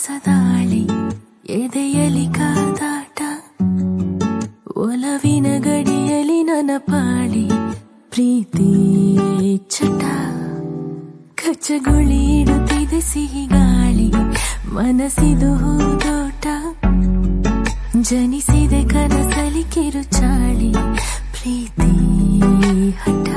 ಹೊಸದಾಳಿ ಎದೆಯಲಿ ಕಾದಾಟ ಒಲವಿನ ಗಡಿಯಲಿ ನನ್ನ ಪಾಳಿ ಪ್ರೀತಿ ಚಟ ಕಚ್ಚಗುಳಿ ಇಡುತ್ತಿದೆ ಸಿಹಿ ಗಾಳಿ ಮನಸ್ಸಿದು ಹೂದೋಟ ಜನಿಸಿದೆ ಕನಸಲಿ ಕಿರುಚಾಳಿ ಪ್ರೀತಿ ಹಠ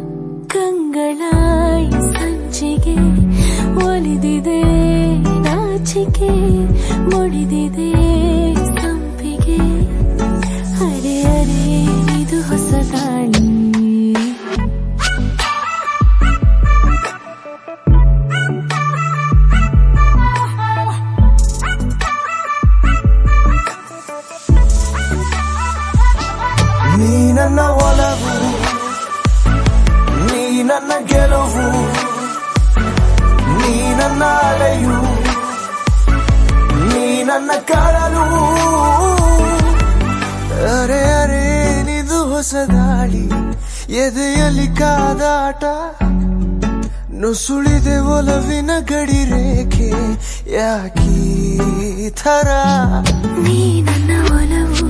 ಕಂಗಳಾಯಿ ಸಂಚಿಗೆ ಒಲಿದಿದೆ ನಾಚಿಕೆ ಮುಡಿದಿದೆ ಸಂಪಿಗೆ ಅರೆ ಅರೆ ಇದು ಹೊಸ ಗಾಳಿ ನೀ ನನ್ನ ಒಲವು ನೀ ನನ್ನ ಗೆಲುವು ನೀ ನನ್ನ ಅಲೆಯು ನೀ ನನ್ನ ಕಡಲು ಅರೆ ಅರೆ ನಿದು ಹೊಸದಾಳಿ ಎದೆಯಲ್ಲಿ ಕಾದಾಟ ನುಸುಳಿದೆ ಒಲವಿನ ಗಡಿ ರೇಖೆ ಯಾಕೀ ಥರ ನೀ ನನ್ನ ಒಲವು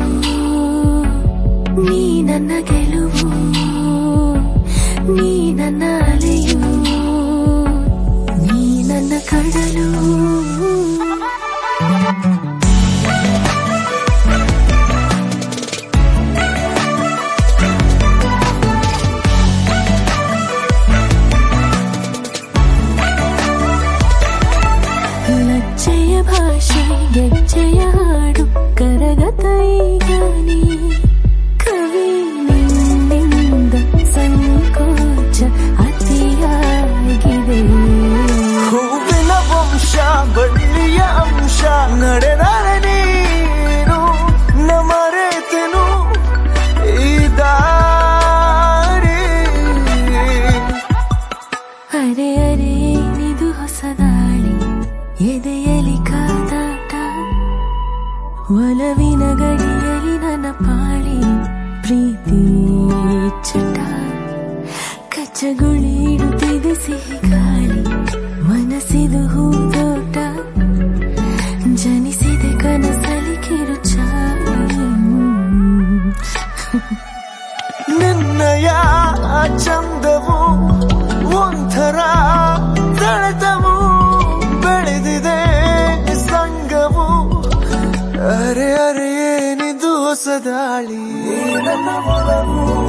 ನೀ ನನ್ನ ಗೆಲುವು ನೀ ನನ್ನ ಅಲೆಯು ನೀ ನನ್ನ ಕಡಲು ಲಜ್ಜೆಯ ಭಾಷೆ ಗೆಜ್ಜೆಯ ಹಾಡು ಕರಗತ ಈಗ ನೀ ಕವಿ ನಿನ್ನಿಂದ ಸಂಕೋಚ ಅತಿಯಾಗಿದೆ ಹೂವಿನ ವಂಶ ಬಳ್ಳಿಯ ಅಂಶ ನಡೆದರೆ ನೀನು ನಮರೆತೆನು ಈ ದಾರಿ ಅರೆ ಅರೆ ನಿದು ಹೊಸದಾಳಿ ಎದೆಯಲಿ ಕಾದಾಟ ಒಲವಿನ ಗಡಿಯಲಿ ನನ್ನ ಪಾಳಿ ಪ್ರೀತಿ ಚಟ ಕಚ್ಚಗುಳಿ ಇಡುತ್ತಿದೆ ಸಿಹಿ ಗಾಳಿ ಮನಸ್ಸಿದು ಹೂದೋಟ ಜನಿಸಿದೆ ಕನಸಲಿ ಕಿರುಚಾಳಿ ನಿನ್ನಯ ಚಂದವು ಒಂಥರ ಸೆಳೆತವು ಬೆಳೆದಿದೆ ಸಂಗವು ಅರೆ ಅರೆ ಏನಿದು ಹೊಸದಾಳಿ ನನ್ನ ಒಲವು